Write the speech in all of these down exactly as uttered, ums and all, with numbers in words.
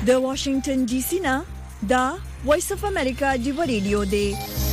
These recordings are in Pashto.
د واشنگټن ډي سي نه دا وایس اف امریکا دی ریډیو دی.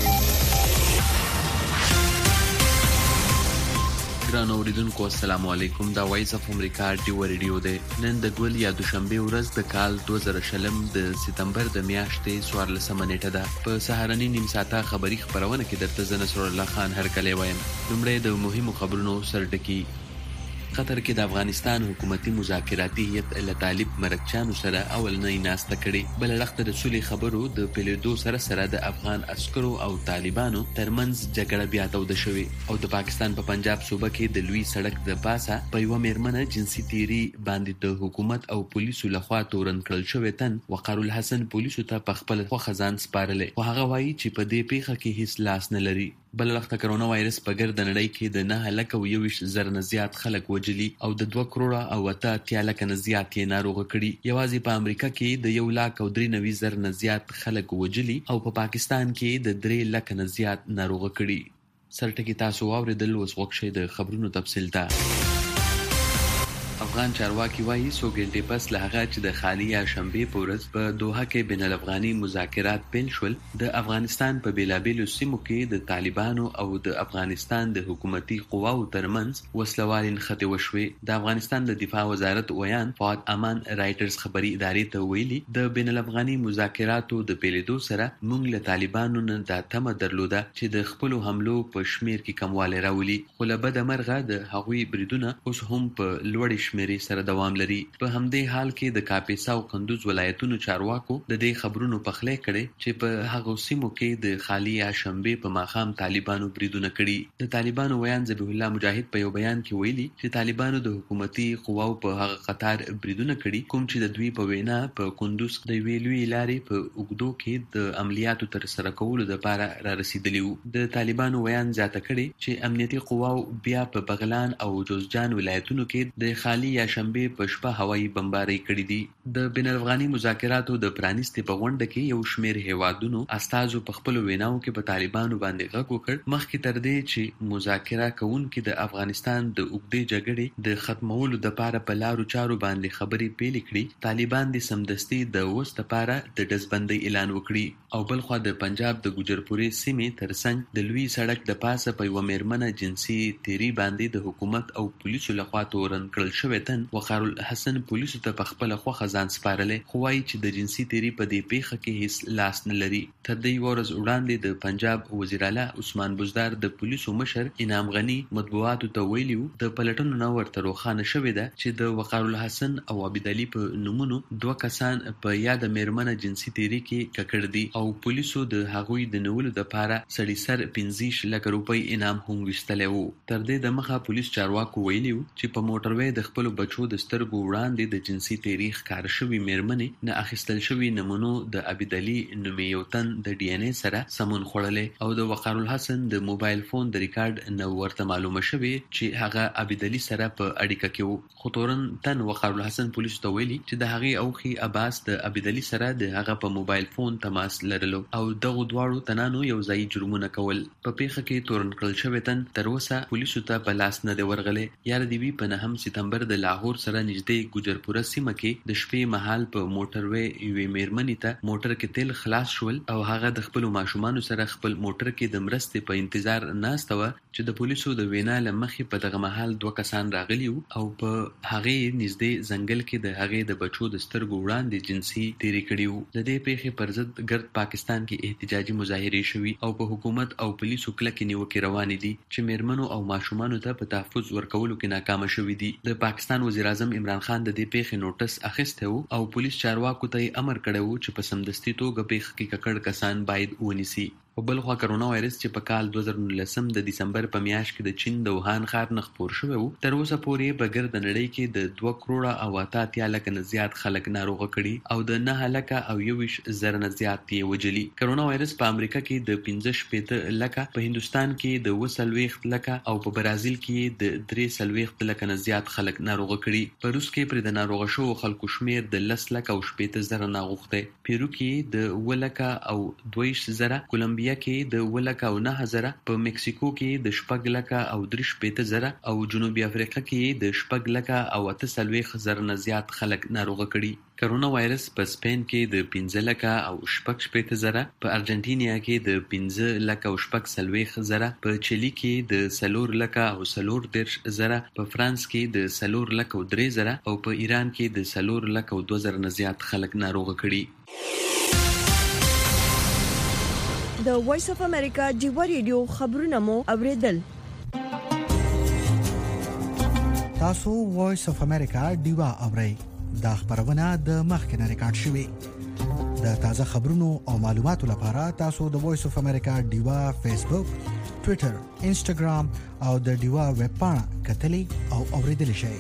ګران اوریدونکو السلام علیکم. دا وایس اف امریکا دی ریډیو دی. نن د ګول یا دوشنبه ورځ د کال دوه زره شلم د سپتمبر د میاشتې څوارلسمه نیټه ده. په سهارنی نیم ساعته خبری خبرونه کې درته زنه سر الله خان هرکلی وایم. لومړی د مهمو خبرونو سرټکی. قطر کې د افغانستان حکومتي مذاکراتي هیئت له طالب مرکچانو سره اولنۍ ناسته کړې. بل لخت د سولې خبرو د پیلېدو سره سره د افغان عسکرو او طالبانو ترمنځ جګړه بیا توده شوې او د پاکستان په پنجاب صوبه کې د لوی سړک د پاسه په یوه میرمنه جنسي تیری باندې د حکومت او پولیسو لخوا تورن کړل شوی تن وقار الحسن پولیسو ته په خپل خوښه ځان سپارلی خو هغه وایي چې په دې پیښه کې هیڅ لاس نه لري. بل وخت کرونا وایرس په ګرد نړۍ کې د نه هلک او یوش زر نه زیات خلک وجلی او د دوه کروڑه او اته اتیا لک نه زیات یې ناروغ کړي. یوازې په امریکا کې د یو لاک او درې نوي زر نه زیات خلک وجلی او په پا پاکستان کې د درې لک نه زیات ناروغ کړي. سرټکی تاسو واوریدل اوس وخت د خبرونو تفصیل ته. افغان چارواکي وایي څو ګنټې پس له هغه چې د خالي یا شنبې په ورځ په دوحه کې بین الافغاني مذاکرات پیل شول د افغانستان په بیلابیلو سیمو کې د طالبانو او د افغانستان د حکومتي قواو ترمنځ وسلوالې نښتې وشوې. د افغانستان د دفاع وزارت ویان فؤاد امان رایټرز خبري ادارې ته ویلي د بین الافغاني مذاکراتو د پیلېدو سره موږ له طالبانو نه دا تمه درلوده چې د خپلو حملو په شمیر کې کموالی راولي خو له بده مرغه د هغوی بریدونه اوس هم په لوړې شمېرې سره دوام لري. په همدې حال کې د کاپیسا او کندوز ولایتونو چارواکو د دې خبرونو پخلی کړي چې په هغو سیمو کې د خالي یا شنبې په ماښام طالبانو بریدونه کړي. د طالبانو ویان ذبیح الله مجاهد په یو بیان کې ویلي چې طالبانو د حکومتي قواو په هغه قطار بریدونه کړي کوم چې د دوی په وینا په کندوز د یوې لویې لارې په اوږدو کې د عملیاتو ترسره کولو لپاره را رسیدلي وو. د طالبانو ویان زیاته کړي چې امنیتي قواو بیا په بغلان او جوزجان ولایتونو کې د خالي یا شنبې په شپه هوایي بمبارۍ کړي دي. د بین الافغاني مذاکراتو د پرانیستې په غونډه کې یو شمېر هیوادونو استازو په خپلو ویناوو کې په طالبانو باندې غږ وکړ مخکې تر دې چې مذاکره کوونکي د افغانستان د اوږدې جګړې د ختمولو دپاره په لارو چارو باندې خبرې پیل کړي. طالبان د سمدستي د اوس دپاره د ډزبندۍ اعلان وکړي او بل خوا د پنجاب د ګوجرپورې سیمې ترڅنګ د لوی سړک د پاسه په یوه میرمنه جنسي تیری باندې د حکومت او پولیسو لخوا تورن کړل شوی تن وقار الحسن پولیسو ته په خپله خوښه ځان سپارلی خو وایي چې د جنسي تیری په دې پیښه کې هیڅ لاس نه لري. تر دې یوه ورځ وړاندې د پنجاب وزیر اعلی عثمان بزدار د پولیسو مشر انعام غني مطبوعاتو ته ویلي وو د پلټنو نه ورته روښانه شوې ده چې د وقار الحسن او عبیدعلي په نومونو دوه کسان په یاده میرمنه جنسي تیری کې ککړ دي او پولیسو د هغوی د نیولو دپاره سړي سر پنځه لکه روپۍ انعام هم ویستلی وو. تر دې دمخه پولیس چارواکو ویلي وو چې په موټروی د خپلو بچو د سترګو وړاندې د جنسي تیری ښکار شوي میرمنې نه اخیستل شوي نمونو د عبیدعلي نومې یو تن د ډي ان اې سره سمون خوړلی او د وقار الحسن د موبایل فون د ریکارډ نه ورته معلومه شوې چې هغه عبیدعلي سره په اړیکه کې وو. خو تورن تن وقار الحسن پولیسو ته ویلي چې د هغې اوښي عباس د عبیدعلي سره د هغه په موبایل فون تماس لرلو او دغو دواړو تنانو یو ځایي جرمونه کول. په پیښه کې تورن کړل شوی تن تر اوسه پولیسو ته په لاس نه دی ورغلی. یاد دې وي په نهم سپتمبر د لاهور سره نږدې ګوجرپوره سیمه کې د شپې مهال په موټروی یوې میرمنې ته موټر کې تیل خلاص شول او هغه د خپلو ماشومانو سره خپل موټر کې د مرستې په انتظار ناسته وه چې د پولیسو د وینا له مخې په دغه مهال دوه کسان راغلي وو او په هغې نږدې ځنګل کې د هغې د بچو د سترګو وړاندې جنسي تیری کړي وو. د دې پیښې پر ضد ګرد پاکستان کې احتجاجي مظاهرې شوي او په حکومت او پولیسو کلکې نیوکې روانې دي چې میرمنو او ماشومانو ته په تحفظ ورکولو کې ناکامه شوي دي. د پاکستان وزیر اعظم عمران خان د دې پیښې نوټس اخیستی وو او پولیس چارواکو ته یې امر کړی وو چې په سمدستي توګه پیښه کې ککړ کسان باید ونیسي. په بل خوا کرونا وایرس چې په کال دوه زره نولسم د دسمبر په میاشت کې د چین د ووهان ښار نه خپور شوی وو تر اوسه پورې په ګرد نړۍ کې د دوه کروړه او اته اتیا لکه نه زیات خلک ناروغه کړي او د نهه لکه او یوویش زره نه زیات یې وجلي. کرونا وایرس په امریکا کې د پنځه شپېته لکه، په هندوستان کې د اووه څلوېښت لکه او په برازیل کې د درې څلوېښت لکه نه زیات خلک ناروغه کړي. په روس کې پرې د ناروغه شوو خلکو شمیر د لس لکه او شپېته زره ناغوښتی. پیرو کې د اووه لکه او دوه ویشت زره، کولمبیا کولمبیا کې د اووه لکه او نهه زره، په مکسیکو کې د شپږ لکه او درې شپېته زره او جنوبي افریقا کې د شپږ لکه او اته څلوېښت زره نه زیات خلک ناروغه کړي. کرونا وایرس په سپین کې د پنځه لکه او شپږ شپېته زره، په ارجنټینا کې د پنځه لکه او شپږ څلوېښت زره، په چیلي کې د څلور لکه او څلور دېرش زره، په فرانس کې د څلور لکه او درې زره او په ایران کې د څلور لکه او دوه زره نه زیات خلک ناروغه کړي. د وایس اف امریکا ډیوا ریډیو خبرونه مو اوریدل. تاسو وایس اف امریکا ډیوا اورئ. دا خبرونه د مخکنه ریکارډ شوې. د تازه خبرونو او معلوماتو لپاره تاسو د وایس اف امریکا ډیوا فیسبوک، ټوئیټر، انسټاګرام او د ډیوا ویب پاڼه کتلې او اوریدل شئ.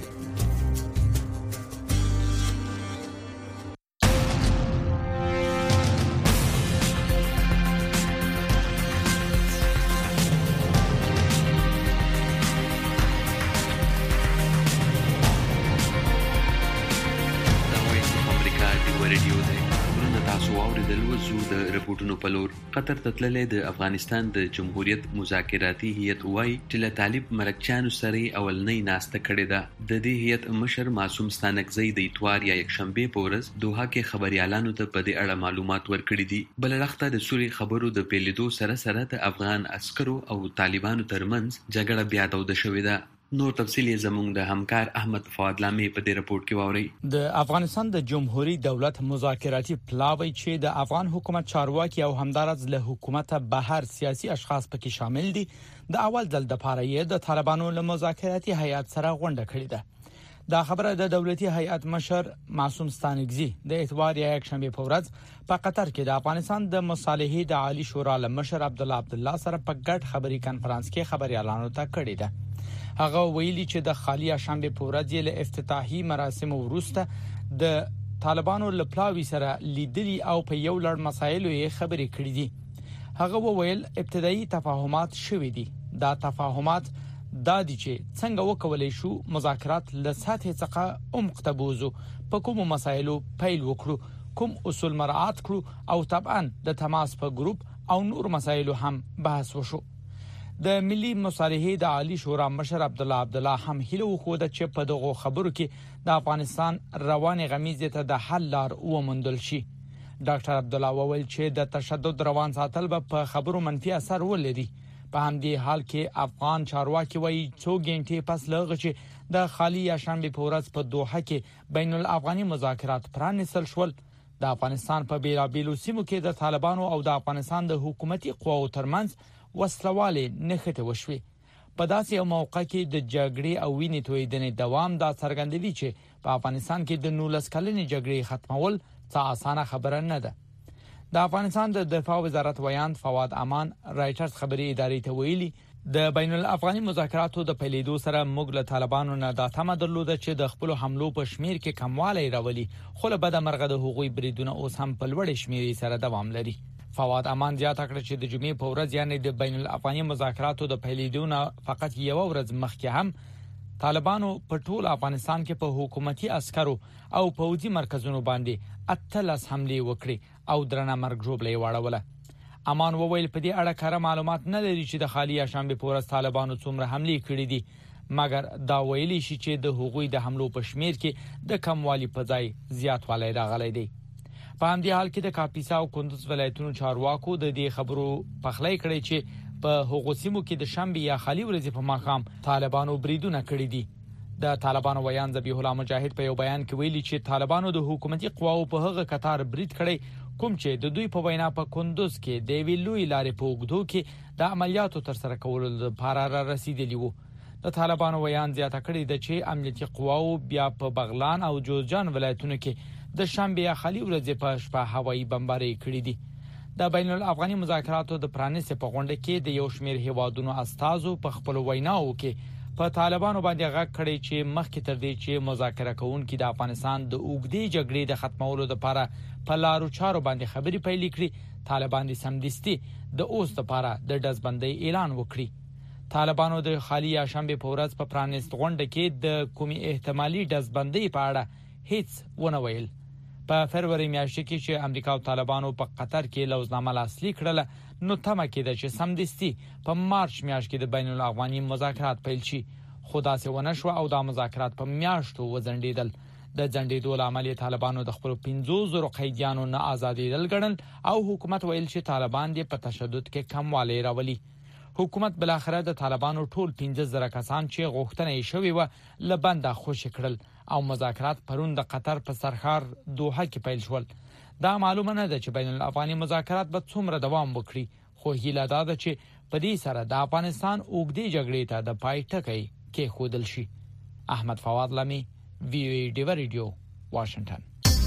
قطر ته تللی د افغانستان د جمهوریت مذاکراتي هیئت وایي چې له طالب مرکچیانو سره اولنۍ ناسته کړې ده. د دې هیئت مشر معصوم ستانکزی د اتوار یا یکشنبه په ورځ دوحه کې خبريالانو ته په دې اړه معلومات ورکړي دي. بل لخته د سوري خبرو د پیلیدو سره سره د افغان عسکرو او طالبانو ترمنځ جګړه بیا توده شوې ده. نور تفصیل یې زموږ د همکار احمد فواد لامي په دې رپورت کې واوري. د افغانستان د جمهوریت دولت مذاکراتي پلاوی چې د افغان حکومت چارواکي او همدارز له حکومت بهر سیاسي اشخاص پکې شامل دي، د اول ځل د پاره یې د طالبانو له مذاکراتي هیئت سره غونډه کړې ده. دا خبره د دولتي هیئت مشر معصوم ستانکزی د اتوار یا یکشنبه په ورځ په قطر کې د افغانستان د مصالحې د عالی شورا له مشر عبد الله عبد الله سره په ګډ خبري کانفرنس کې خبريالانو ته کړې ده. هغه ویلي چې د خالی شنبه په ورځ له افتتاحي مراسم وروسته د طالبانو له پلاوی سره لیدلي او په یو لړ مسایلو یې خبرې کړې دي. هغه وویل ابتدایي تفاهمات شوي دي. دا تفاهمات دا دي چې څنګه وکولای شو مذاکرات له سطح څخه عمق ته بوزو، په کوم مسایلو پیل وکړو، کوم اصول مراعات کړو او طبعا د تماس په ګروپ او نور مسایلو هم بحث وشو. د ملي مصالحې د عالی شورا مشر عبد الله عبد الله هم هیله وخوده چې په دغه خبرو کې د افغانستان روان غمیزه ته د حل لار وموندل شي. ډاکټر عبد الله وویل چې د تشدد روان ساتل به په خبرو منفي اثر ولري. په همدې حال کې افغان چارواکي وایي څو غنټې پس لغه چې د خالی شنبه په ورځ په دوحه کې بین الافغاني مذاکرات پرانیستل شول. د افغانستان په بیلابیلو سیمو کې د طالبانو او د افغانستان د حکومتي قواو ترمنځ وسلواله نخته وشوي. په داسې یو موقع کې د جګړې او وینې تویدنې دوام دا څرګندوي چې په افغانستان کې د نولس کلنې جګړې ختمول څه اسانه خبره نه ده. د افغانستان د دفاع وزارت ویاند فواد امان رایټرز خبري ادارې ته ویلي د بین الافغاني مذاکراتو د پیلېدو سره موږ له طالبانو نه د تمه درلوده چې د خپل حملو په شمیر کې کموالی راولي، خو له بده مرغه د حقوقي بریدونو اوس هم په لوړ شمیر سره دوام لري. فواد امان زیاته کړه چې د جمعې په ورځ یعنی د بین الافغاني مذاکراتو د پیلېدو نه فقط یو ورځ مخکې هم طالبانو په ټول افغانستان کې په حکومتي عسکرو او پوځي مرکزونو باندې اتلس حملې وکړي او درنه مرګ جوړلې واړوله. امان وویل په دې اړه کره معلومات نه لري چې د خالی شنبه په ورځ طالبانو څومره حملې کړې دي، مګر دا ویلي شي چې د حقوقي د حملو په شمیر کې د کموالی په ځای زیاتوالی راغلی دی. په همدې حال کې د کاپیسا او کندوز ولایتونو چارواکو د دې خبرو پخلی کړی چې په هغو سیمو کې د شنبه یا خالی ورځې په ماښام طالبانو بریدونه کړی دي. د طالبانو ویان ذبیح الله مجاهد په یو بیان کې ویلي چې طالبانو د حکومتي قواو په هغه قطار برید کړی کوم چې د دوی په وینا په کندوز کې د ویلوی لارې په وګدو کې د عملیاتو تر سره کولو لپاره را رسیدلی وو. د طالبانو ویان زیاته کړی د چې امنیتي قواو بیا په بغلان او جوزجان ولایتونو کې د شنبه یا خالی ورځې په شپه هوایي بمباري کړې دي. د بین الافغاني مذاکراتو د پرانیستې په غونډه کې د یو شمېر هیوادونو استازو په خپل ویناو کې په طالبانو باندې غږ کړی چې مخکې تر دې چې مذاکره کوونکي د افغانستان د اوږدې جګړې د ختمولو لپاره په لارو چارو باندې خبرې پیل کړي، طالبان دې سمدستي د اوس لپاره د ډزبندۍ اعلان وکړي. طالبانو د خالی شنبه په ورځ په پرانیست غونډه کې د کومي احتمالي ډزبندۍ په اړه هیڅ ونه ویل. په فروری میاشت کې چې امریکا او طالبانو په قطر کې لوزنامه لاسلیک کړله، نو تمه کېده چې سمدستي په مارچ میاشت کې د بین الافغاني مذاکرات پیل شي، خو داسې ونه شو او دا مذاکرات په میاشتو وځنډېدل. د ځنډېدو له امله طالبانو د خپلو پنځو زرو قیدیانو نه آزادېدل ګڼل او حکومت ویل چې طالبان دې په تشدد کې کموالی راولي. حکومت بالاخره د طالبانو ټول پنځه زره کسان چې غوښتنه یې شوې وه له بنده خوشي کړل او مذاکرات پرون د قطر په سرخار دوحه کې پیل شول. دا معلومه نه ده چې بین الافغاني مذاکرات به څومره دوام وکړي، خو هیله دا ده چې په دې سره د افغانستان اوږدې جګړې ته د پای ټکی کېښودل شي. احمد فواد لمی، وی او ای ډیوا ریډیو، واشنگټن.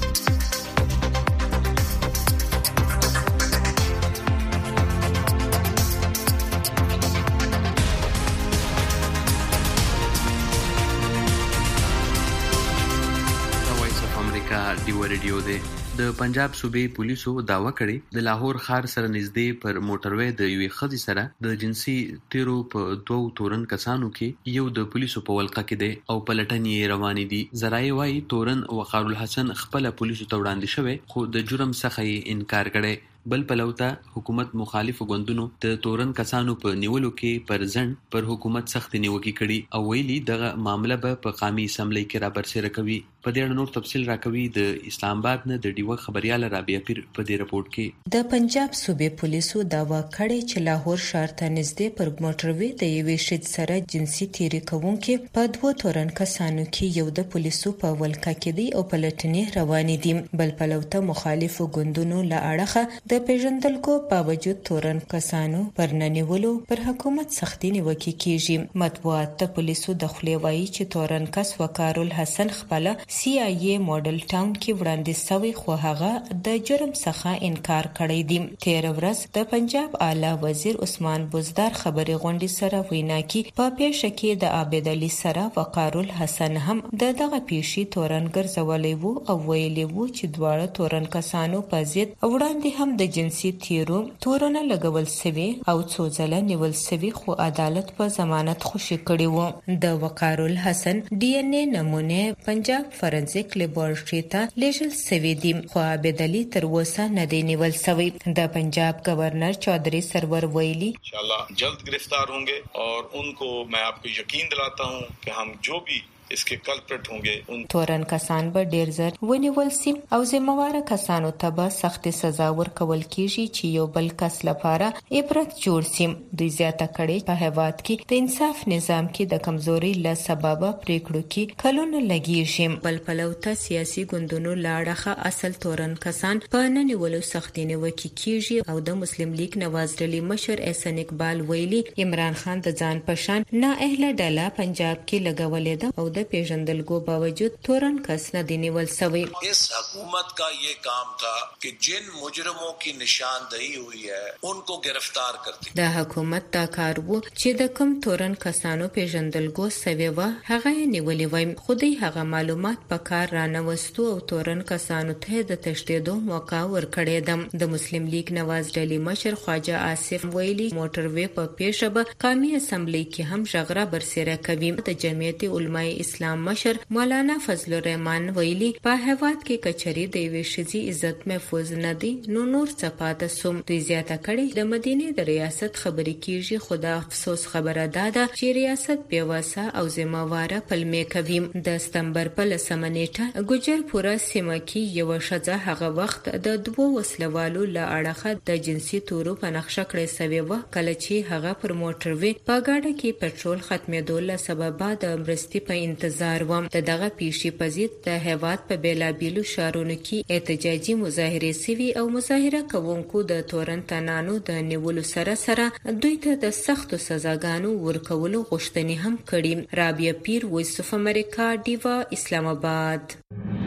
ډیوا ریډیو دی. د پنجاب صوبې پولیسو داوا کړې د لاهور ښار سره نږدې پر موټروي د یوې ښځې سره د جنسي تیرو په دوو تورن کسانو کې یو د پولیسو په ولقه کې دی او پلټنې یې روانې دي. ذرایع وایي تورن وقار الحسن خپله پولیسو ته وړاندې شوی خو د جرم څخه یې انکار کړی. بل پلوته حکومت مخالفو ګوندونو د تورن کسانو په نیولو کې پر ځند پر حکومت سخت نیوکې کړي او ویلي دغه معامله به په قومي اسمبلی کې را برسېره کوي. په دې اړه نور تفصیل راکوي د اسلام آباد نه د ډیوه خبريال رابعه پیر په دې رپورت کې. د پنجاب صوبې پولیسو داوا کړې چې لاهور ښار ته نږدې پر موټروي د یوې ښځې سره جنسي تیری کوونکي په دوه تورن کسانو کې یو د پولیسو په ولقه کې دی او پلټنې روانې دي. بل پلوته مخالفو ګوندونو له اړخه د پیژندلکو باوجود تورن کسانو پر ننیولو پر حکومت سختي نیوکې کیږي. مطبوعات ته پولیسو د خولې وایي چې تورن کس وقار الحسن خپل سی آی ای ماډل ټاون کې وړاندې شوی خو هغه د جرم څخه انکار کړی دی. تیر ورځ د پنجاب اعلی وزیر عثمان بزدار خبري غونډې سره وینا کې په پیښه کې د عابد علي سره وقار الحسن هم د دغه پیښې تورن ګرځولې وو او ویلي وو چې دواړه تورن کسانو په ضد وړاندې هم د جنسي تیرو تورونه لګول سوي او څو ځله نیول سوي خو عدالت په ضمانت خوشي کړی وو. د وقار الحسن ډي ان اے نمونه پنجاب فورنزیک لیبارټري ته لیږل سوي دي خو عابد علي تر اوسه نه دی نیول سوی. د پنجاب گورنر چودھری سرور ویلی انشاءاللہ جلد گرفتار ہوں گے اور ان کو میں آپ کو یقین دلاتا ہوں کہ ہم جو بھی اسکے کلپریٹ ہوں گے ان تورن کسان به ډیر زر ونیول سي او ذمہوار کسانو ته به سخت سزا ورکول کیږي چې یو بل کس لپاره عبرت جوړ سي. دوی زیاته کړي په هیواد کې د انصاف نظام کې د کمزوري له سببه پریکړو کې کلونه لګیږي. بل پلوته سیاسي ګوندونو لاړه اصل تورن کسان په ننیولو سختي نیوکې کیږي او د مسلم لیگ نواز ډلې مشر احسن اقبال ویلي عمران خان د ځان پشان نه اهل ډله پنجاب کې لګولې ده او د پیژندلګو باوجود تورن کس نه دی نیول سوی. اس حکومت کا یہ کام تھا کہ جن مجرموں کی نشاندہی ہوئی ہے ان کو گرفتار کرتی. د حکومت دا کار وو چې د کم تورن کسانو پیژندلګو سوی و هغه نیولې وای خو دوی هغه معلومات په کار را نوستو او تورن کسانو ته د تشدید موقع ورکړې ده. د مسلم لیگ نواز ډلې مشر خواجه آصف ویلي موټروي په پیښه به قومي اسمبلی کې هم ژغره برسېره کوي. د جمعیت علماء اسلام مشر مولانا فضل الرحمن ویلي په هیواد کې کچري د یوې ښځې عزت محفوظ نه دی نو نور څه پاته سوم. دوی زیاته کړي د مدینې د ریاست خبرې کیږي خو د افسوس خبره ده چې ریاست بیواسه او ذمہواره پلمې کوي. د ستمبر په لسمه نیټه ګجرپوره سیمه کې یو ښځه هغه وخت د دوو وسلوالو له اړخه د جنسي تورو په نقشه کړې سوې وه کله چې هغه پر موټروي په ګاډه کې پټرول ختمېدو له سببه د مرستې په انتظار وم. د دغه پیښې په ضد د هیواد په بیلابیلو ښارونو کې احتجاجي مظاهرې سوي او مظاهره کوونکو د تورن تنانو د نیولو سره سره دوی ته د سختو سزاګانو ورکولو غوښتنې هم کړي. رابعه پیر، وایس اف امریکا، ډیوا، اسلام آباد.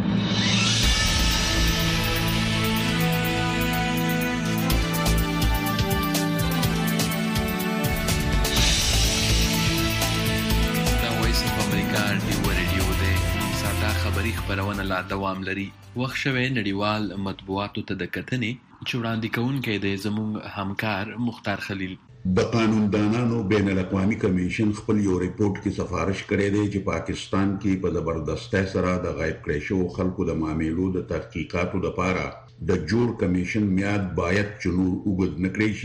خبری خبرونه لا دوام لري. وخت شوی نړیوال مطبوعاتو ته د کتنې چې وړاندې کوونکی دی زموږ همکار مختار خلیل. د قانوندانانو بین الاقوامي کمیشن خپل یو ریپورت کې سفارش کړی دی چې پاکستان کې په زبردستۍ سره د غایب کړی شوو خلکو د معاملو د تحقیقاتو لپاره د جوړ کمیشن میاد باید چې نور اوږد نه کړی شي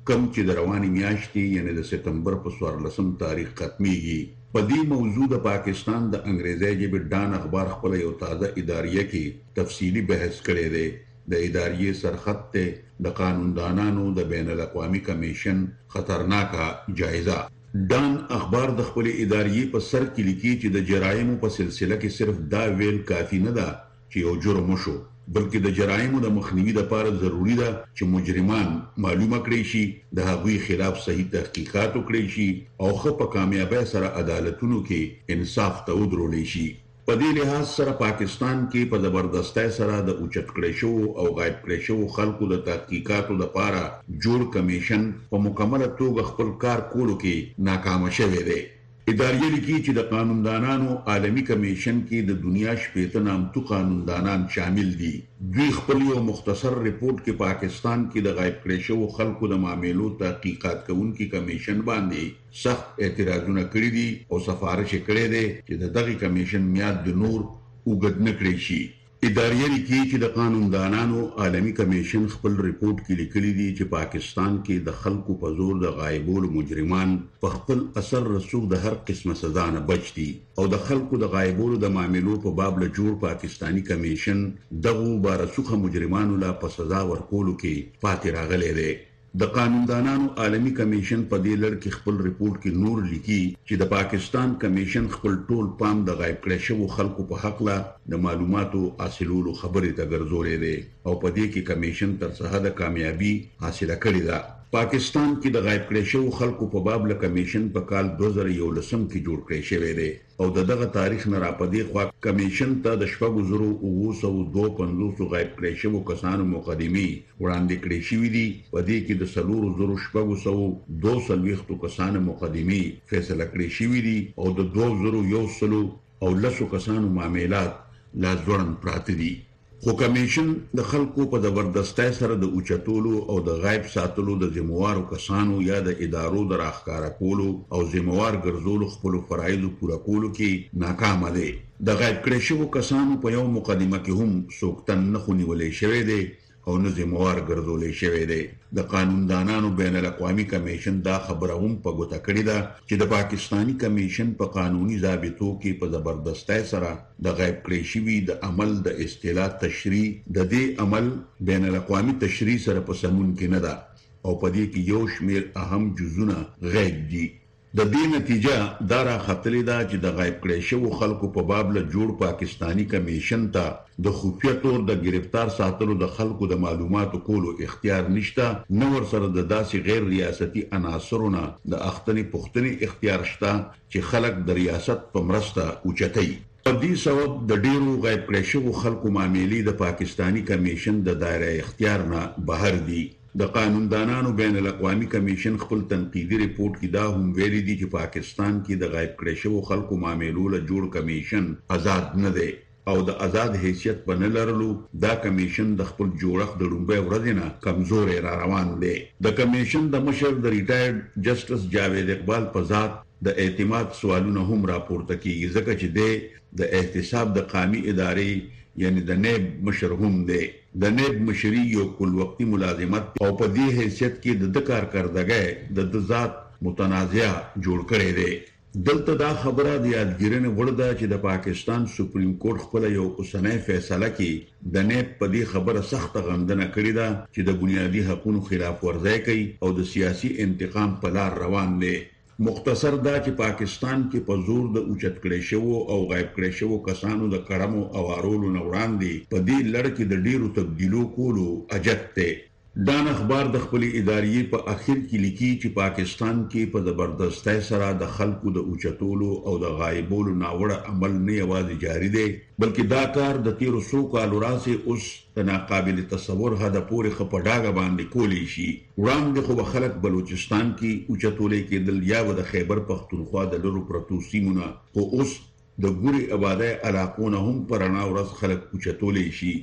کم چې د رواني میاشتې یعنی د سپتمبر په څوارلسم تاریخ ختميږي. په دې موضوع د پاکستان د انګریزي ژبې ډان اخبار خپل یو تازه اداریه کې تفصیلی بحث کړی دی. د اداریې سرخط ته د قانوندانانو د بین الاقوامي کمیشن خطرناکه جایزه. ډان اخبار د خپل اداریې په سر کې لیکي چې د جرایمو په سلسله کې صرف دا ویل کافی نه ده چې یو جرم وشو، بلکې د جرایمو د مخنیوي لپاره ضروری ده چې مجرمان معلومه کړي شي، د هغوی خلاف صحیح تحقیقات وکړي شي او خو په کامیابی سره عدالتونو کې انصاف ته ودرول شي. په دې لحاظ سره پاکستان کې په زبردستۍ سره د اوچت کړي شو او غایب کړي شو خلکو د تحقیقاتو لپاره جوړ کمیشن په مکمله توګه خپل کار کولو کې ناکام شوی دی. اداریه لیکي چې د قانوندانانو عالمی کمیشن کې د دنیا شپېته نامتو قانوندانان شامل دي. دوی خپل یو مختصر ریپورت کې پاکستان کې د غایب کړي شو خلکو د معاملو تحقیقات کوونکي کمیشن باندې سخت اعتراضونه کړي دي او سفارش کړي دي چې د دغه کمیشن میاد د نور وګد نه کړي شي. اداریه لیکي چې د قانوندانانو عالمی کمیشن خپل ریپورت کې لیکلي دي چې پاکستان کې د خلکو په زور د غایبولو مجرمان په خپل اثر رسوخ د هر قسمه سزا نه بچ دي او د خلکو د غایبولو د معاملو په باب له جوړ پاکستانی کمیشن دغه بارسوخه مجرمانو لا په سزا ورکولو کې پاتې راغلي دي. د قانوندانانو عالمی کمیشن په دې لړ کې خپل ریپورت کې نور لیکي چې د پاکستان کمیشن خپل ټول پام د غایب کړي شوو خلکو په حق لا د معلوماتو حاصلولو خبرې ته ګرځولې دي او په دې کې کمیشن تر څه د کامیابی حاصله کړې ده. پاکستان کې د غایب کړي شوو خلکو په باب له کمیشن په کال دوه زره یولسم کې جوړ کړی شوی دی او د دغه تاریخ نه را پدې خوا کمیشن ته د شپږ زرو اوه سوه دوه پنځوس غایب کړي شوو کسانو مقدمي وړاندې کړې شوې دي. په دې کې د څلور زرو شپږ سوه دوه څلوېښت کسانو مقدمي فیصله کړې شوې دي او د دوه زرو یو سلو او لسو کسانو معاملات لا ځوړند پراته دي. خو کمیشن د خلکو په زبردستۍ سره د اوچتولو او د غایب ساتلو د ذمہوارو کسانو یا د ادارو د راښکاره کولو او ذمہوار ګرځولو خپل فرایضو پوره کولو کې ناکامه دی. د غایب کړي شوو کسانو په یو مقدمه کې هم څوک تن نه خونیولی شوی دی او نه ذمہوار ګرځولی شوی دی. د قانوندانانو بین الاقوامي کمیشن دا خبره هم په ګوته کړې ده چې د پاکستانی کمیشن په قانوني ضابطو کې په زبردستۍ سره د غایب کړي شوي د عمل د اصطلاح تشریح د دې عمل بین الاقوامي تشریح سره په سمون کې نه ده او په دې کې یو شمېر اهم جزونه غیب دي. د دې نتیجه دا راختلې ده چې د غایب کړي شوو خلکو په باب له جوړ پاکستانی کمیشن ته د خفیه طور د گرفتار ساتلو د خلکو د معلوماتو کولو اختیار نشته، نه ورسره د داسې غیر ریاستي عناصرونه د اختنې پختنې اختیار شته چې خلک د ریاست په مرسته اوچتوي. په دې سبب د ډیرو غایب کړي شوو خلکو معاملې د پاکستانی کمیشن د دایره اختیار نه بهر دي. د قانوندانانو بین الاقوامي کمیشن خپل تنقیدي ریپورت کې دا هم ویلي دي چې پاکستان کې د غایب کړي شوو خلکو معاملو له جوړ کمیشن آزاد نه دی او د آزاد حیثیت په نه لرلو دا کمیشن د خپل جوړښت د لومړۍ ورځې نه کمزورې را روان دی. د کمیشن د مشر د ریټایرډ جسټس جاوید اقبال په ذات د اعتماد سوالونه هم راپورته کیږي ځکه چې د د احتساب د قومي ادارې یعنی د نیب مشر هم دی. د نیب مشري یو کل وقتی ملازمت او په دې حیثیت کې د کارکردګۍ د د ذات متنازع جوړ کړی دی. دلته دا خبره د یادګیرنې وړ ده چې د پاکستان سپریم کورټ خپل یو اوسنۍ فیصله کې د نیب په دې خبره سخته غندنه کړې ده چې د بنیادي حقوقو خلاف ورزي کوي او د سیاسي انتقام په لار روان دی. مختصر دا چې پاکستان کې په زور د اوچت کړي شوو او غایب کړي شوو کسانو د کړمو او وارولو نه وړاندې په دې لړ کې د ډیرو تبدیلو کولو اجت دی. ډان اخبار د خپل ادارې په اخر کې لیکي چې پاکستان کې په زبردستۍ سره د خلکو د اوچتولو او د غایبولو ناوړه عمل نه یوازې جاری دی بلکې دا کار د تیرو څو کالو راځي اوس د ناقابل تصور حد پورې خپډاګه باندې کولی شي. وړاندې خو به خلک بلوچستان کې اوچتولې کېدل یا د خیبر پختونخوا د لرو پرتو سیمونه خو اوس د ګوري آبادۍ علاقو نه هم په رڼا ورځ خلک اوچتولی شي.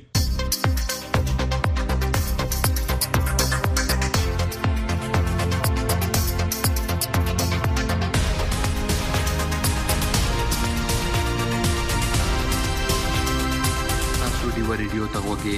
ریډیو ته وګورئ.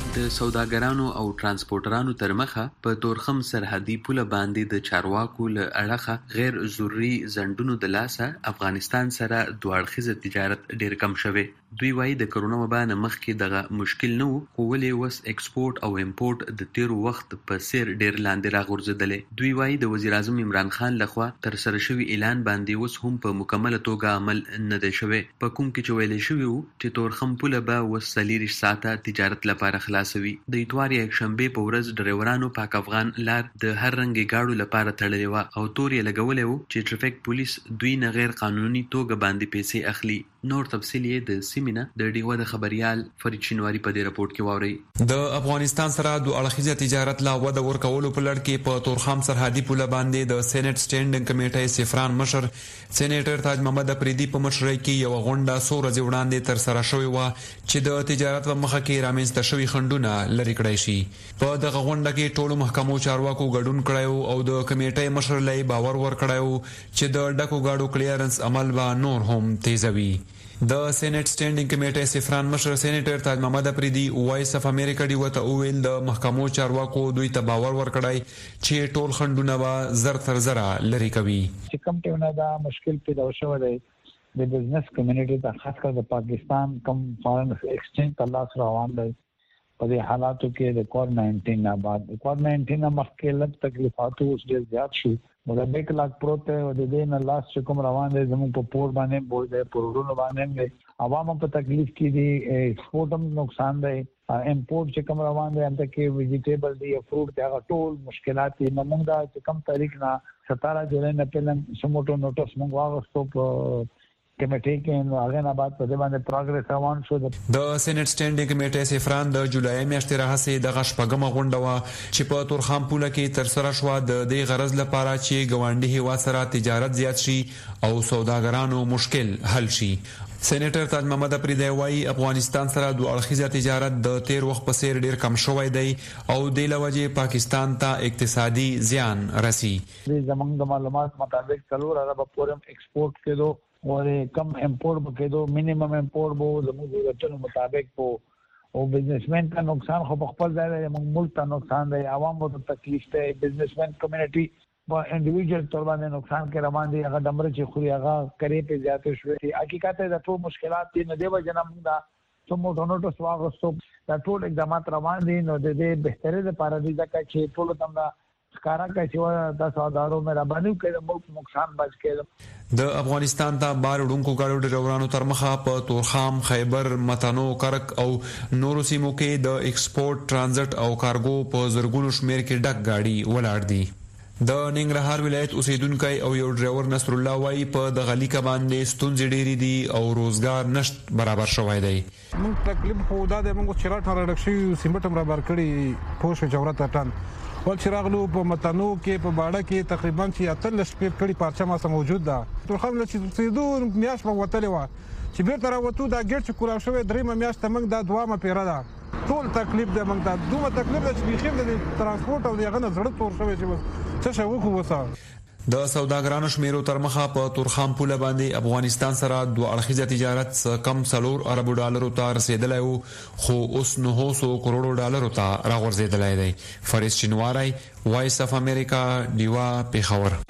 د سوداګرانو او ترانسپورټرانو تر مخه په تورخم سرحدي پوله باندې د چارواکو له اړخه غیر ضروري ځنډونو د لاسه افغانستان سره دوه اړخیز تجارت ډیر کم شوی. دوی وايي د کرونا وبا نه مخکې دغه مشکل نه وو، خو ولې وس ایکسپورټ او امپورټ د تیر وخت په سیر ډیر لاندې راغورځېدلې. دوی وايي د وزیر اعظم عمران خان لخوا تر سره شوی اعلان باندې اوس هم په مکمله توګه عمل نه دی شوی. په کوم کې چې ویل شوی وو چې تورخم پوله به اوس څلېرویشت ساعته تجارت لپاره خلاصوي. د اتوار یکشنبې په ورځ ډریورانو پاک افغان لار د هر رنګي گاډو لپاره تړلې وه او تور یې لګولې وو چې ټرافیک پولیس دوی نه غیر قانوني توګه باندې پیسې اخلي. نور تفصیل یې د سیمینه د ډیوه د خبريال فرید شینواری په دې رپورت کې واوري. د افغانستان سره د اړخیزه تجارت لا وده ورکولو په لړ کې په تورخم سرحدي پوله باندې د سېنات سټینډینګ کمیټې سفران مشر سېنیټر تاج محمد افریدي په مشرۍ کې یو غونډه څو ورځې وړاندې تر سره شوې و چې د تجارت په مخه کې رامنځته شوی خنډونه لري کړی شي. په دغه غونډه کې ټولو محکمو چارواکو ګډون کړی او د کمیټې مشر لای باور ورکړی چې د ډکو گاډو کلیرنس عمل به نور هم تیزوي. د سېنات سټینډینګ کمیټې سفران مشر سېنیټر تاج محمد افریدي وایس اف امریکا دی وته اویل د محکمو چارواکو دوی ته باور ورکړی چې ټول خنډونه به زر تر زره لري کوي. چې کوم ټیونه دا مشکل پیدا شوی دی د بزنس کمیونټي ته، خاص کر د پاکستان کم فارن ایکسچینج تلاش روان دی په دې حالاتو کې د کووډ ناینټین نه بعد کووډ ناینټین نه مخکې لږ تکلیفات اوس ډېر زیات شو. مګر بیک لاک پروت او د دې نه لاس چې کوم روان دي زموږ په پور باندې بوج دی، پورونو باندې عوام په تکلیف کې دي، ایکسپورټ هم نقصان دی، امپورټ چې کوم روان دي هم ته کې ویجیټیبل دی، فروټ دی، هغه ټول مشکلات دي. موږ دا چې کوم تاریخ نه ستاره جولای نه پلان سموټو نوټس موږ واغستو په کمیټې کې نو هغه نه بعد په دې باندې پروګرس روان شو. د سېنات سټینډینګ کمیټې سفران د جولای میاشتې راهسې د غشپګم غونډه وا چې په تورخم پوله کې تر سره شو د دې غرض لپاره چې ګاونډي هیوا سره تجارت زیات شي او سوداګرانو مشکل حل شي. سېنیټر تاج محمد افریدي وايي افغانستان سره دوه اړخیزه تجارت د تیر وخت په څیر ډیر کم شوی دی او د لوجه پاکستان ته اقتصادي زیان رسی. زمونږ د معلومات مطابق څلور ارب پورم ایکسپورټ کېدو اور کم امپورٹ بکیدو منیمم امپورٹ بو زموږ ضرورتونو مطابق بو او بزنسمن کا نقصان خو خپل ځای دی، موږ ملک ته نقصان دی، عوامو ته تکلیف دی، بزنسمن کمیونټي په انډیویډوال تور باندې نقصان کې روان دي. هغه دمر چې خوري هغه کرے په زیاتې شوې. حقیقت دا ټول مشکلات دي نه دی وجنه موږ دا څومره ټونټو سواغستو دا ټول اقدامات روان دي نو د دې بهتري لپاره دي ځکه چې ټول تمنا ښکارا کوي چې دا سوداګرو مې را باندې کړي ملک نقصان بچ کړي. د افغانستان ته بار وډونکو گاډو ډریورانو تر مخه په تورخم، خیبر، متنو، کرک او نورو سیمو کې د ایکسپورټ، ترانزیت او کارګو په زرګونو شمیر کې ډک گاډي ولاړ دي. د ننګرهار ولایت اوسیدونکو او یو ډرایور نصر الله وايي په د غلی کا باندې ستونزې ډېری دي او روزګار نشټ برابر شوی دی. موږ تکلیف خو دا د موږ چیرې ټر ډکشي سیمټم برابر کړي پوښ جوړه ټان ول چراغلو په متنو کې په باړه کې تقریبا چې اتل شپې کړي پارچه ما سم موجود ده. تورخم چې سیدو میاش په وتلې و چې بیرته راوته دا ګټ چې کولا شوی درېمه میاشت موږ دا دوامه پیره ده ټول تکلیف ده. موږ دا دومره تکلیف ده چې بيخیم د ترانسپورت او دغه نه زړه تور شوی چې څه شو خو وسه. د سوداګرانو شمیرو تر مخه په تورخم پوله باندې افغانستان سره دوه اړخیزه تجارت کم څلور ارب ډالرو ته رسیدلی وو خو اوس نه سو کروڑو ډالرو ته راغورځېدلی دی. فریس شینواری، وایس اف امریکا، دیوا پیښور.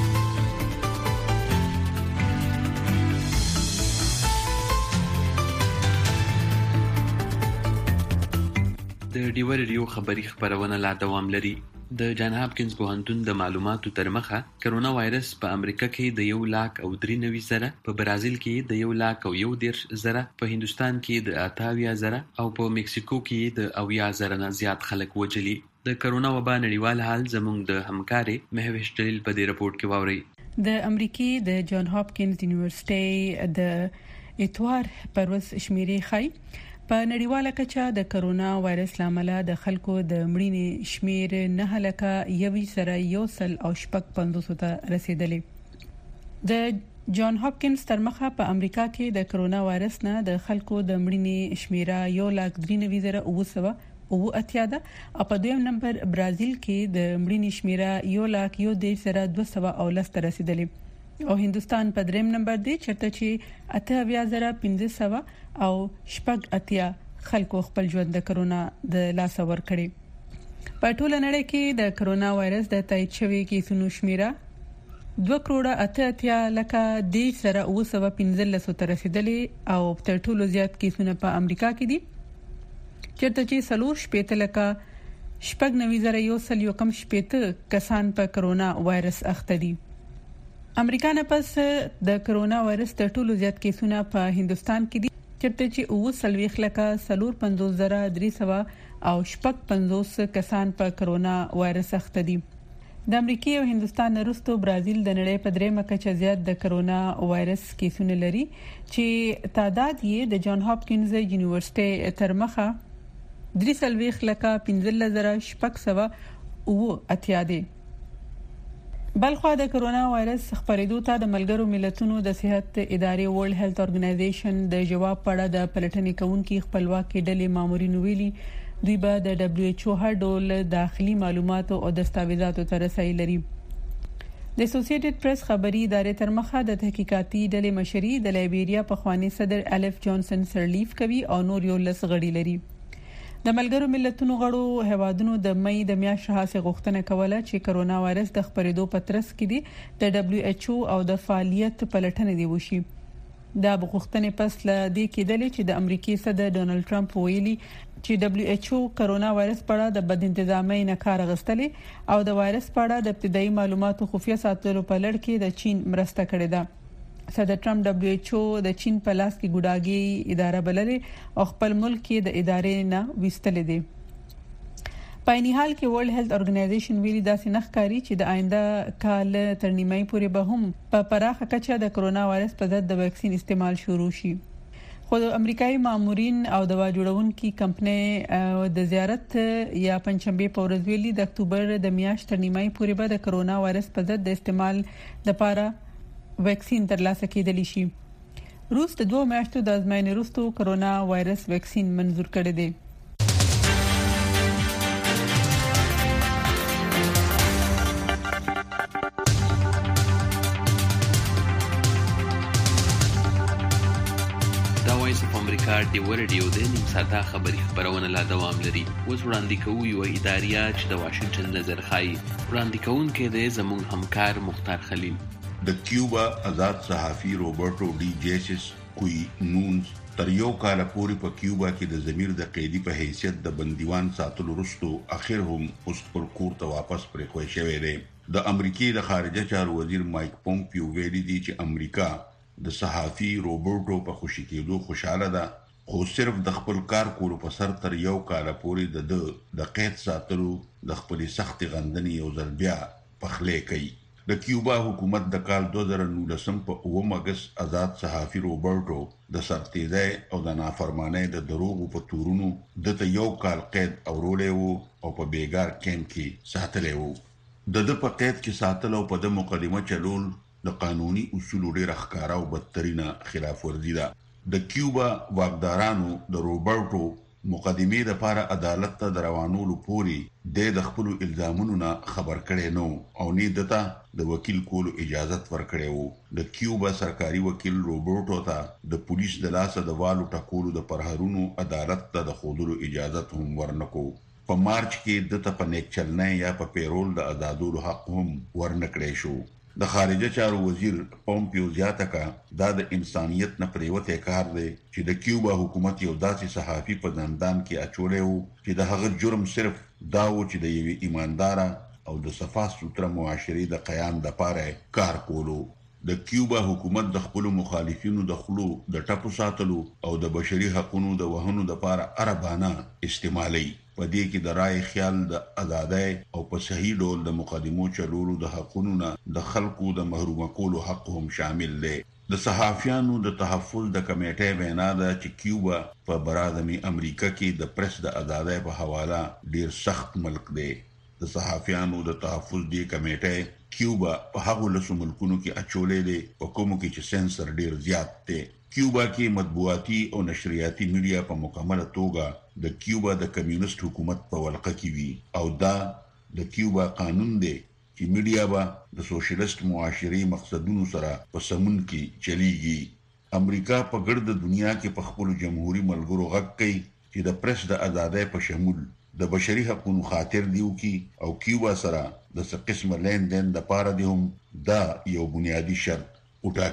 د ډیوا ریډیو خبری خبرونه لا دوام لري. د جان هاپکینز پوهنتون د معلوماتو تر مخه کرونا وایرس په امریکا کې د یو لاک او درې نوي زره، په برازیل کې د یو لاک او یو دیرش زره، په هندوستان کې د اتاویا زره او په مکسیکو کې د اویا زره نه زیات خلک وجلي. د کرونا وبا نړیوال حال زموږ د همکاري مهوش دلیل په دې رپورت کې واوري. د امریکای د جان هاپکینز یونیورسيټي د اتوار پروس شمیرې خای په نړیواله کچه د کرونا وایرس لامل د خلکو د مړینې شمیر نه لکه یوي سره یو سل او شپږ پنځوس ته رسیدلې. د جان هاپکینز تر مخه په امریکا کې د کرونا وایرس نه د خلکو د مړینې شمیره یو لاک درې نوي زره او سو او اتیا ده او په دویم نمبر برازیل کې د مړینې شمیره یو لاک یو د سره دوه سو او لس ته رسیدلې او هندوستان په دریم نمبر دی چرته چې اته اویا زره پنځه سو او شپږ اتیا خلکو خپل ژوند د کرونا د لاس ور کړی. په ټوله نړۍ کې د کرونا وایرس د تایید شوی کیسونو شمیره دوه کروڑه اته اتیا لکه د سره اوه سوه پنځلس ته رسیدلې او تر ټولو زیات کیسونه په امریکا کې دي چېرته چې سلور شپېته لکه شپږ نوي زره یو سل یو کم شپېته کسان په کرونا وایرس اخته دي. امریکا نه پس د کرونا وایرس تر ټولو زیات کیسونه په هندستان کې دي چېرته چې اوه سلويخ لکه سلور پنځوس زره درې سوه او شپږ پنځوس کسان په کرونا وایرس اخته دي. د امریکا او هندستان وروسته برازیل د نړۍ په درېمه کچه زیات د کرونا وایرس کیسونه لري چې تعداد یې د جان هاپکینز یونیورسيټي تر مخه درې سلويخ لکه پنځلس زره شپږ سوه اوه اتیا دي. بلخو د کرونا وایرس خپرېدو ته د ملګرو ملتونو د صحت ادارې ورلد هیلث اورګنایزیشن د جواب پړه د پلټنې کوونکي خپلواکي ډلې مامورین ویلي دوی به د دبليو ایچ او هر ډول داخلي معلوماتو او دستاویزاتو ته رسایي لري. د اسوسییټډ پریس خبري ادارې تر مخه د تحقیقاتي ډلې مشري د لایبیریا په خواني صدر الف جانسن سرلیف کوي او نور یو لس غړي لري. د ملګرو ملتونو غړو هوادونو د مې د میاشتې هڅه غوښتنه کوله چې کرونا وایرس د خپرېدو په ترڅ کې دي د دبليو ایچ او او د فعالیت پلټنې دی وشي. دا بغوښتنې پس له دې کېدلې چې د امریکای صدر ډونالد ټرمپ ویلي چې دبليو ایچ او کرونا وایرس په اړه د بد انتظامۍ نه کار غوښتلې او د وایرس په اړه د ابتدایي معلوماتو خفیه ساتلو په لړ کې د چین مرسته کړې ده. صدر ټرمپ دبليو ایچ او د چین په لاس کې ګډاګي اداره بللې او خپل ملک کې د ادارې نه وستلې دي. په عین حال کې ورلد هیلث اورګنایزیشن ویلي داسې نخکاری چې د آینده کال تر نیمای پورې به هم په پراخه کچه د کرونا وایرس په ضد د ویکسین استعمال شروع شي. خو د امریکایي مامورین او دوا جوړونکي کمپنۍ د زیارت یا پنځشنبه په ورځ ویلي د اکتوبر د میاشتې تر نیمای پورې به د کرونا وایرس په ضد د استعمال لپاره ویکسین ترلاسه کېدلی شي. روس د دوه میاشتو د ازموینې وروسته کرونا وایرس ویکسین منزور کړی دی. دا وایس اف امریکا ډیو ریډیو د نیم ساعته خبری خبرونه لا دوام لري. اوس وړاندې کوو یو اداریه چې د واشنگټن نظر خای وړاندې کوونکی دی زموږ همکار مختار خلیل. د کیوبا آزاد صحافي روبرټو ډي جیسس کوي نونز تر یو کال پورې په کیوبا کې د ضمیر د قیدی په حیثیت د بندیوان ساتلو وروسته اخر هم اوس پر کور ته واپس پرې خوښ شوی دی. د امریکای د خارجه چارو وزیر مایک پومپیو ویلي دی چې امریکا د صحافي روبرټو په خوشی کېدو خوشاله ده خو صرف د خپل کار کولو په سر تر یو کال پورې د د قید ساتلو د خپل سخت غندنې یو ځل بیا پخلې کوي. د کیوبا حکومت د کال دوه زره نولسم په اووم اگست آزاد صحافي روبرټو د سرتیزۍ او د نافرمانۍ د دروغو په تورونو د یو کال قید اورولې وو او په بیګار کیمپ کې ساتلې وو. د د په قید کې ساتل او په د مقدمه چلول د قانوني اصولو ډېر ښکارا او بدترینه خلاف ورزي ده. د کیوبا واکدارانو د روبرټو مقدمه د لپاره عدالت ته روانولو پوري د خپل الزامونو نه خبر کړي نو او نه دته د وکیل کولو اجازه ورکړي وو. د کیوبا سرکاري وکیل روبرټو ته د پولیس د لاسه د والو ټکولو د پرهرونو عدالت ته د خودلو اجازه هم ورنکو. په مارچ کې د ته نیک چلنه یا په پیرول د آزادولو حق هم ورنکړي شو. د خارجه چارو وزیر پومپیو زیاته کا دا د انسانیت نه پریوته کار دی چې د کیوبا حکومت یو داسې صحافي په زندان کې اچولې وو چې د هغه جرم صرف دا و چې د یوې ایماندار او د صفا سوتره معاشري د قیام د پاره کار کولو. د کیوبا حکومت د خپل مخالفینو د خلو د ټاپو ساتلو او د بشري حقوقو د وهنو د پاره عربانه استعمالي. په دې کې د رائے خیال د آزادۍ او په صحیح ډول د مقدمو چلولو د حقوقو نه د خلکو د محروم کولو حق هم شامل دی. د صحافیانو د تحفظ د کمیټې وینا ده چې کیوبا په برازمي امریکا کې د پریس د آزادۍ په حواله ډیر سخت ملک دی. د صحافیانو د تحفظ دی کمیټې کیوبا په هغو لسو ملکونو کې اچولې دی په کومو کې چې سنسر ډیر زیات دی. کیوبا کې مطبوعاتي او نشریاتي میډیا په مکمله توګه د کیوبا د کمیونست حکومت په ولقه کې وي او دا د کیوبا قانون دی چې میډیا به د سوشلیست معاشري مقصدونو سره په سمون کې چلیږي. امریکا په ګرد دنیا کې په خپل جمهوریت ملګرو غږ کوي چې د پریس د ازادۍ په شمول د بشري حقوقو خاطر دیو کی او کیوبا سره د څه قسمه لین دین د پاره دی هم دا یو بنیادی شرط وټاکي.